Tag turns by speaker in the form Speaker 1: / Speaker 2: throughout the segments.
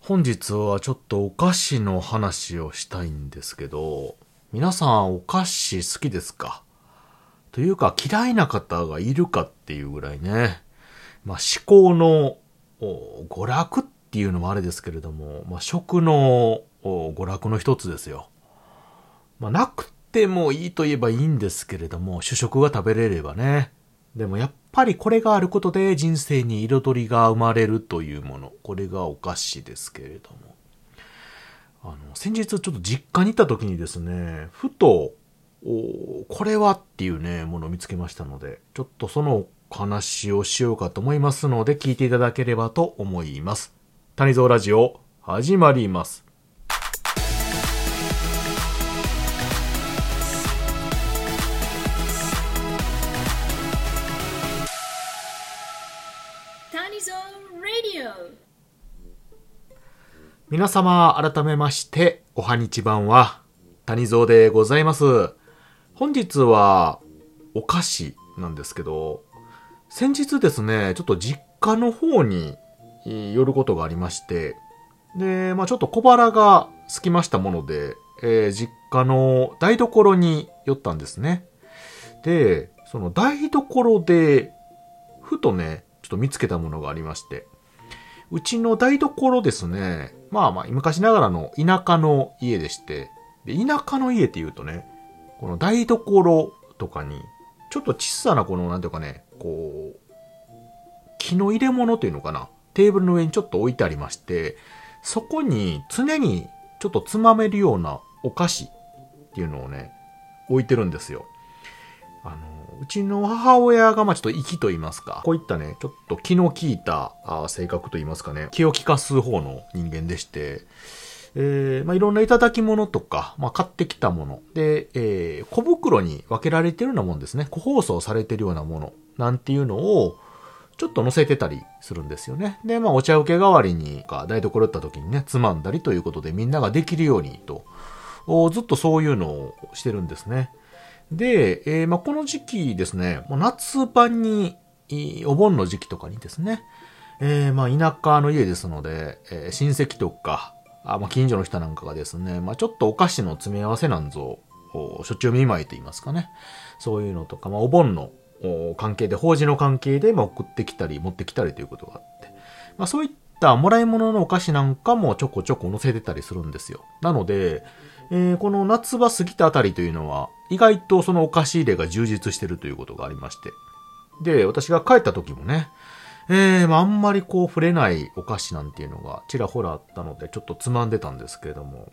Speaker 1: 本日はちょっとお菓子の話をしたいんですけど、皆さんお菓子好きですか？というか嫌いな方がいるかっていうぐらいね。至高の娯楽っていうのもあれですけれども、食の娯楽の一つですよ。なくてもいいと言えばいいんですけれども、主食が食べれればね。でもやっぱりこれがあることで人生に彩りが生まれるというもの。これがお菓子ですけれども。先日ちょっと実家に行った時にですね、ふと、これはっていうね、ものを見つけましたので、ちょっとそのお話をしようかと思いますので、聞いていただければと思います。谷蔵ラジオ、始まります。皆様改めましておはにちばんは谷蔵でございます。本日はお菓子なんですけど、先日ですねちょっと実家の方に寄ることがありまして、でちょっと小腹が空きましたもので、実家の台所に寄ったんですね。でその台所でふとねちょっと見つけたものがありまして、うちの台所ですね、昔ながらの田舎の家でして、で田舎の家って言うとね、この台所とかにちょっと小さなこのなんていうかね、こう木の入れ物というのかな、テーブルの上にちょっと置いてありまして、そこに常にちょっとつまめるようなお菓子っていうのをね置いてるんですよ。うちの母親がちょっと粋と言いますか、こういったね、ちょっと気の利いた性格と言いますかね、気を利かす方の人間でして、いろんないただき物とか、買ってきたもので、小袋に分けられてるようなもんですね、個包装されてるようなものなんていうのをちょっと乗せてたりするんですよね。で、お茶受け代わりに台所行った時にね、つまんだりということでみんなができるようにと、ずっとそういうのをしてるんですね。で、この時期ですね、夏場に、お盆の時期とかにですね、田舎の家ですので、親戚とか、近所の人なんかがですね、ちょっとお菓子の詰め合わせなんぞ、しょっちゅう見舞いと言いますかね、そういうのとか、お盆の関係で、法事の関係で、送ってきたり持ってきたりということがあって、そういったもらい物のお菓子なんかもちょこちょこ載せてたりするんですよ。なので、この夏場過ぎたあたりというのは、意外とそのお菓子入れが充実してるということがありまして。で、私が帰った時もね、あんまり触れないお菓子なんていうのがちらほらあったので、ちょっとつまんでたんですけれども、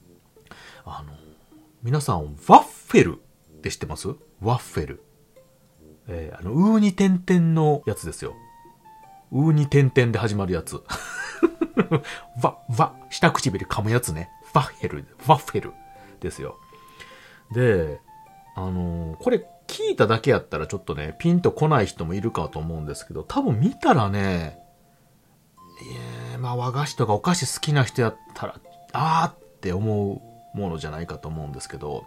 Speaker 1: 皆さん、ワッフェルって知ってます？ワッフェル。ウーに点々のやつですよ。ウーに点々で始まるやつ。下唇噛むやつね。ワッフェルですよ。で、これ聞いただけやったらちょっとね、ピンとこない人もいるかと思うんですけど、多分見たらね、和菓子とかお菓子好きな人やったら、って思うものじゃないかと思うんですけど、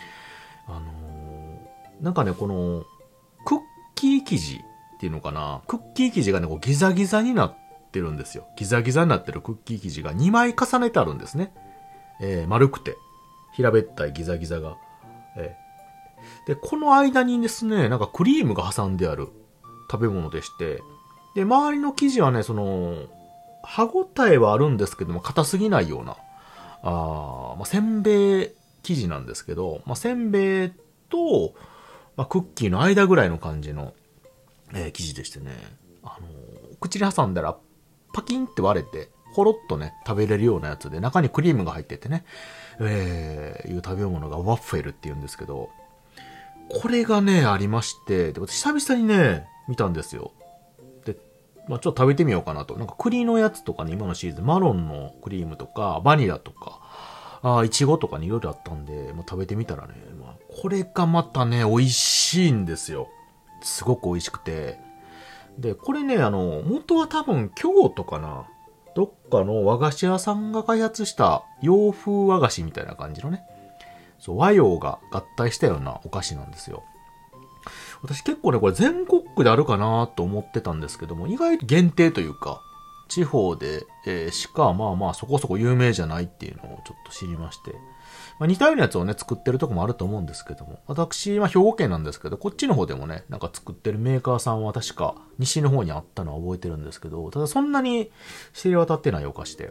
Speaker 1: なんかね、この、クッキー生地っていうのかな、クッキー生地がね、ギザギザになってるんですよ。ギザギザになってるクッキー生地が2枚重ねてあるんですね。丸くて、平べったいギザギザが。で、この間にですね、なんかクリームが挟んである食べ物でして、で、周りの生地はね、歯応えはあるんですけども、硬すぎないような、せんべい生地なんですけど、せんべいと、クッキーの間ぐらいの感じの、生地でしてね、口に挟んだらパキンって割れて、ほろっとね、食べれるようなやつで、中にクリームが入っててね、いう食べ物がワッフェルって言うんですけど、これがね、ありまして、で、私久々にね、見たんですよ。で、ちょっと食べてみようかなと。なんか栗のやつとかね、今のシーズン、マロンのクリームとか、バニラとか、いちごとかにいろいろあったんで、食べてみたらね、これがまたね、美味しいんですよ。すごく美味しくて。で、これね、元は多分京都かな。どっかの和菓子屋さんが開発した洋風和菓子みたいな感じのね。そう、和洋が合体したようなお菓子なんですよ。私結構ね、これ全国区であるかなと思ってたんですけども、意外と限定というか、 地方で、しかまあまあそこそこ有名じゃないっていうのをちょっと知りまして、まあ、似たようなやつをね、作ってるとこもあると思うんですけども、私、まあ兵庫県なんですけど、こっちの方でもね、なんか作ってるメーカーさんは確か西の方にあったのは覚えてるんですけど、ただそんなに知れ渡ってないお菓子で、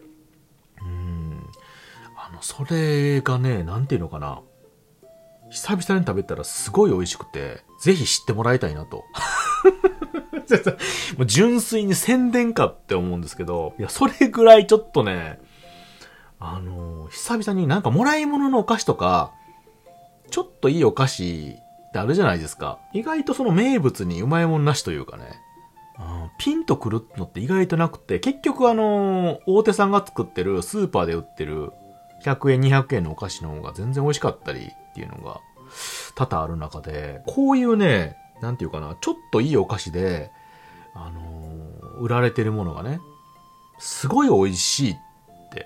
Speaker 1: それがね、なんていうのかな、久々に食べたらすごい美味しくて、ぜひ知ってもらいたいなと。もう純粋に宣伝かって思うんですけど、いや、それぐらいちょっとね、久々になんかもらい物のお菓子とか、ちょっといいお菓子ってあるじゃないですか。意外とその名物にうまいもんなしというかね、ピンとくるのって意外となくて、結局大手さんが作ってるスーパーで売ってる100円200円のお菓子の方が全然美味しかったりっていうのが多々ある中で、こういうね、なんていうかな、ちょっといいお菓子で、売られてるものがね、すごい美味しいって、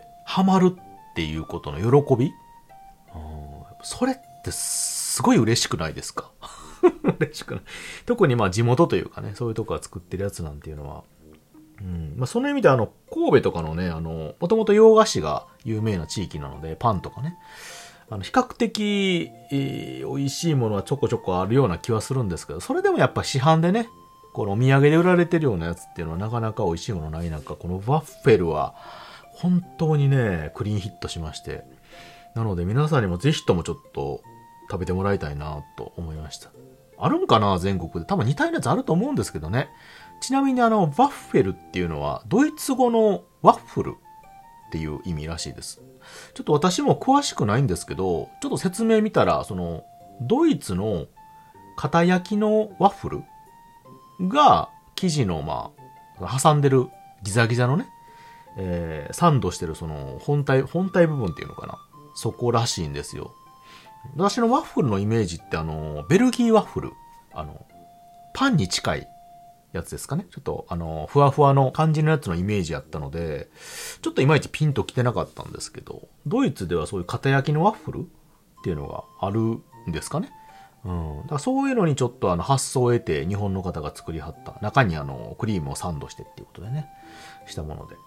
Speaker 1: ハマるっていうことの喜び、それってすごい嬉しくないですか？嬉しくない。特にまあ地元というかね、そういうとこが作ってるやつなんていうのは、まあその意味で神戸とかのね、もともと洋菓子が有名な地域なので、パンとかね、比較的、美味しいものはちょこちょこあるような気はするんですけど、それでもやっぱ市販でね、このお土産で売られてるようなやつっていうのはなかなか美味しいものない中、このワッフェルは本当にね、クリーンヒットしまして、なので皆さんにもぜひともちょっと食べてもらいたいなと思いました。あるんかな、全国で。多分似たようなやつあると思うんですけどね。ちなみにワッフェルっていうのはドイツ語のワッフルっていう意味らしいです。ちょっと私も詳しくないんですけど、ちょっと説明見たら、ドイツの片焼きのワッフルが生地の挟んでるギザギザのね、サンドしてる本体部分っていうのかな。そこらしいんですよ。私のワッフルのイメージってベルギーワッフル。パンに近いやつですかね。ちょっとふわふわの感じのやつのイメージやったので、ちょっといまいちピンときてなかったんですけど、ドイツではそういう片焼きのワッフルっていうのがあるんですかね。だからそういうのにちょっと発想を得て日本の方が作りはった。中にクリームをサンドしてっていうことでね、したもので。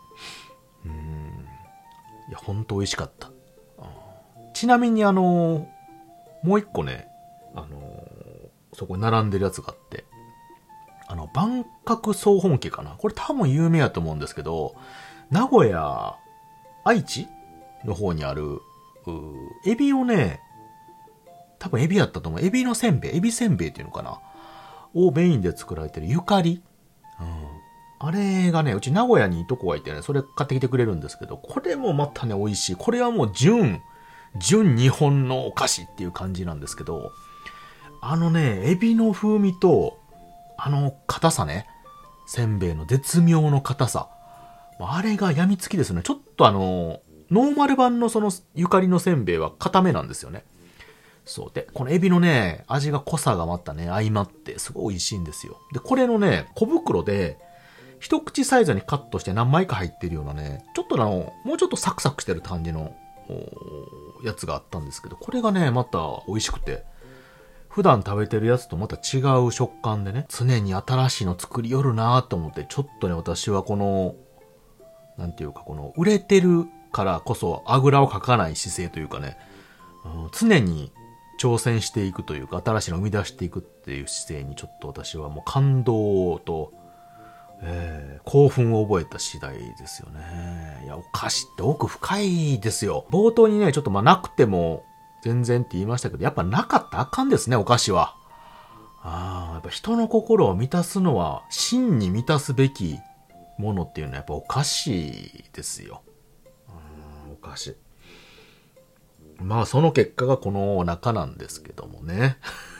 Speaker 1: いや、ほんと美味しかった。ちなみにもう一個ね、そこに並んでるやつがあって、万角総本家かな。これ多分有名やと思うんですけど、名古屋、愛知の方にある、エビをね、多分エビやったと思う。エビのせんべい、エビせんべいっていうのかな。をメインで作られてるゆかり。あれがね、うち名古屋にいとこがいてね、それ買ってきてくれるんですけど、これもまたね、美味しい。これはもう純日本のお菓子っていう感じなんですけど、エビの風味と、硬さね、せんべいの絶妙の硬さ。あれが病みつきですね。ちょっとノーマル版のゆかりのせんべいは硬めなんですよね。そうで、このエビのね、味が濃さがまたね、相まって、すごい美味しいんですよ。で、これのね、小袋で、一口サイズにカットして何枚か入ってるようなね、ちょっともうちょっとサクサクしてる感じの、やつがあったんですけど、これがね、また美味しくて、普段食べてるやつとまた違う食感でね、常に新しいの作りよるなと思って、ちょっとね、私はなんていうか、売れてるからこそ、あぐらをかかない姿勢というかね、常に挑戦していくというか、新しいのを生み出していくっていう姿勢にちょっと私はもう感動と、興奮を覚えた次第ですよね。いや、お菓子って奥深いですよ。冒頭にね、ちょっとなくても全然って言いましたけど、やっぱなかったらあかんですね、お菓子は。やっぱ人の心を満たすのは、真に満たすべきものっていうのはやっぱお菓子ですよ。お菓子。その結果がこの中なんですけどもね。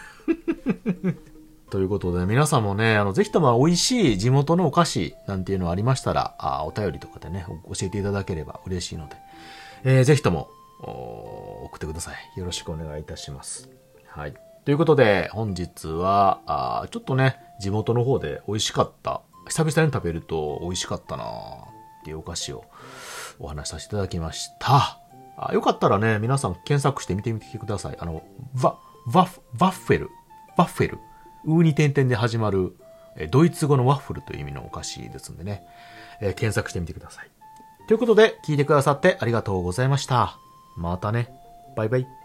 Speaker 1: ということで、皆さんもね、ぜひとも美味しい地元のお菓子なんていうのありましたら、お便りとかでね、教えていただければ嬉しいので、ぜひとも、送ってください。よろしくお願いいたします。はい。ということで、本日は、ちょっとね、地元の方で美味しかった、久々に食べると美味しかったなっていうお菓子をお話しさせていただきました。よかったらね、皆さん検索して見てみてください。ワッフェル。ウーに点々で始まる、ドイツ語のワッフルという意味のお菓子ですんでね。 検索してみてください。ということで、聞いてくださってありがとうございました。またね。バイバイ。